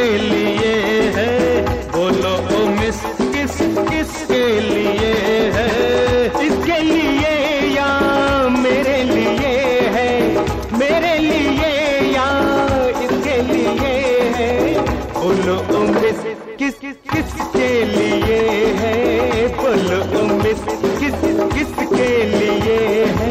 लिए है? बोलो ओ मिस, किस किसके लिए है? इसके लिए या मेरे लिए है? मेरे लिए या इसके लिए है? बोलो ओ मिस, किस किसके लिए है? बोलो ओ मिस, किस किसके लिए है?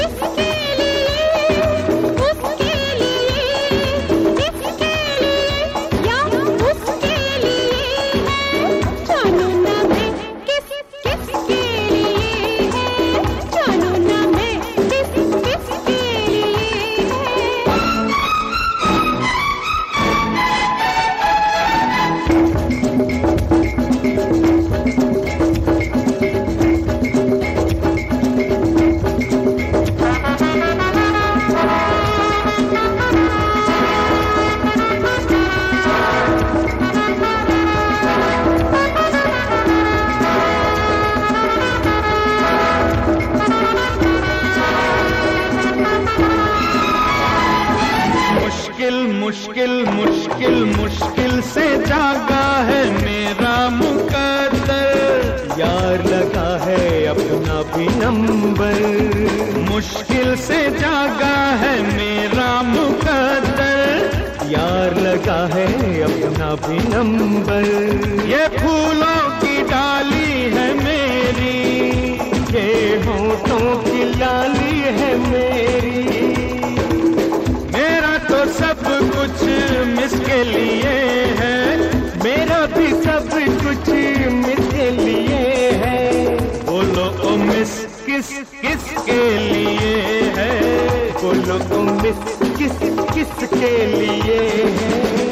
मुश्किल मुश्किल मुश्किल से जागा है मेरा मुकद्दर, यार लगा है अपना भी नंबर। मुश्किल से जागा है मेरा मुकद्दर, यार लगा है अपना भी नंबर। ये फूलों की डाली है मेरी, ये होठों की लाली है मेरी। सब कुछ मिस के लिए है, मेरा भी सब कुछ मिस के लिए है। बोलो ओ मिस, किस किसके लिए है? बोलो ओ मिस, किस किसके लिए है?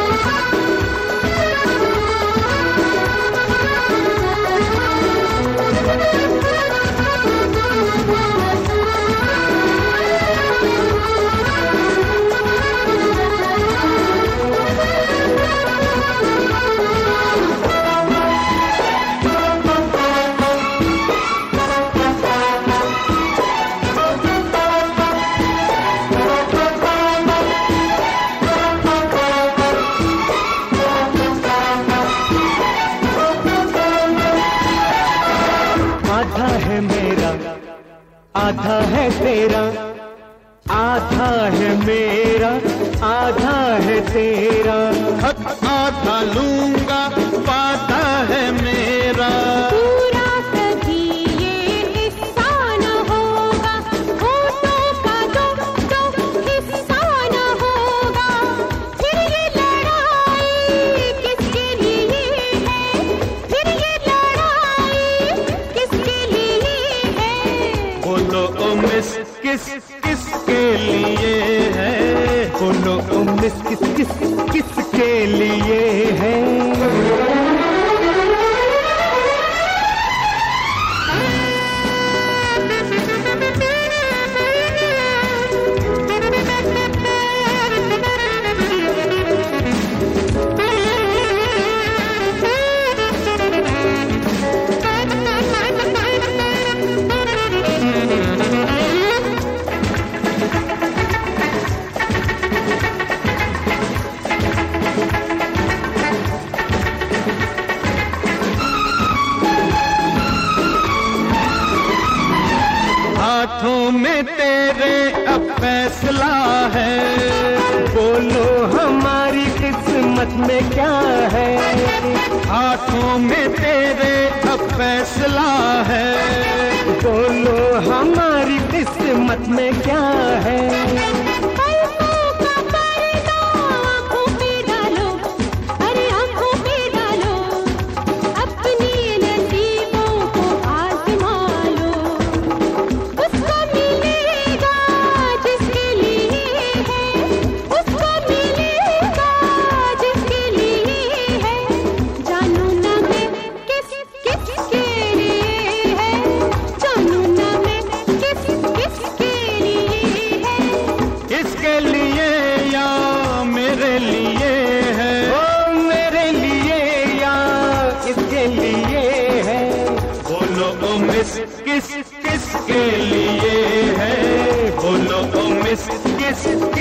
आधा है मेरा, आधा है तेरा, आधा है मेरा, आधा है तेरा। हक आधा लूंगा, वादा है मेरा। पूरा कभी ये हिस्सा न होगा, होठों का दो हिस्सा न होगा। फिर ये लड़ाई किसके लिए है? फिर ये लड़ाई किसके लिए है? बोलो ओ मिस, किस किसके लिए है? बोलो ओ मिस, किस किसके लिए है? हाथों में तेरे अब फैसला है, बोलो हमारी किस्मत में क्या है? हाथों में तेरे अब फैसला है, बोलो हमारी किस्मत में क्या है? इसके लिए या मेरे लिए है? ओ मेरे लिए या इसके लिए है? बोलो ओ मिस, किस किसके लिए है? बोलो ओ मिस, किस